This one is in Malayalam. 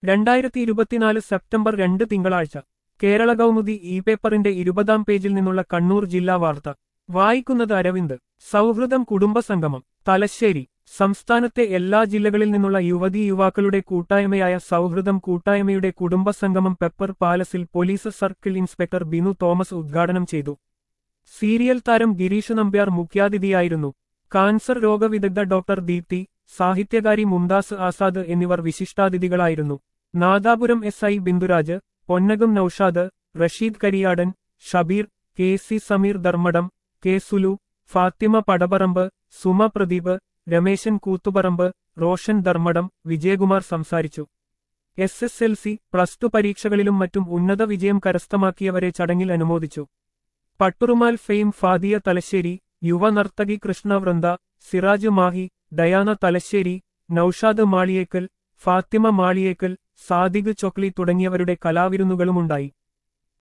2024 സെപ്റ്റംബർ 2 തിങ്കളാഴ്ച കേരള കൗമുദി പേപ്പറിന്റെ 20-ാം പേജിൽ നിന്നുള്ള കണ്ണൂർ ജില്ലാ വാർത്ത വായിക്കുന്നത് അരവിന്ദ്. സൗഹൃദം കുടുംബസംഗമം തലശ്ശേരി. സംസ്ഥാനത്തെ എല്ലാ ജില്ലകളിൽ നിന്നുള്ള യുവതീ യുവാക്കളുടെ കൂട്ടായ്മയായ സൗഹൃദം കൂട്ടായ്മയുടെ കുടുംബസംഗമം പെപ്പർ പാലസിൽ police circle inspector Binu Thomas ഉദ്ഘാടനം ചെയ്തു. സീരിയൽ താരം ഗിരീഷ് നമ്പ്യാർ മുഖ്യാതിഥിയായിരുന്നു. കാൻസർ രോഗവിദഗ്ധ ഡോക്ടർ ദീപ്തി, സാഹിത്യകാരി മുംതാസ് ആസാദ് എന്നിവർ വിശിഷ്ടാതിഥികളായിരുന്നു. Nadapuram SI Binduraj, Ponnakam Naushad, Rasheed Kariyadan, Shabeer, KC Sameer Dharmadam, K Sulu, Fathima Padaparamba, Suma Pradeep, Rameshan Koothuparamba, Roshan Dharmadam, Vijayakumar സംസാരിച്ചു. SSLC, +2 പരീക്ഷകളിലും മറ്റും ഉന്നത വിജയം കരസ്ഥമാക്കിയവരെ ചടങ്ങിൽ അനുമോദിച്ചു. പട്ടുറുമാൽ ഫെയിം ഫാദിയ തലശ്ശേരി, യുവ നർത്തകി കൃഷ്ണ വൃന്ദ, സിറാജ് മാഹി, ഡയാന തലശ്ശേരി, നൌഷാദ് മാളിയേക്കൽ, ഫാത്തിമ മാളിയേക്കൽ, സാദിഖ് ചൊക്ലി തുടങ്ങിയവരുടെ കലാവിരുന്നുകളുമുണ്ടായി.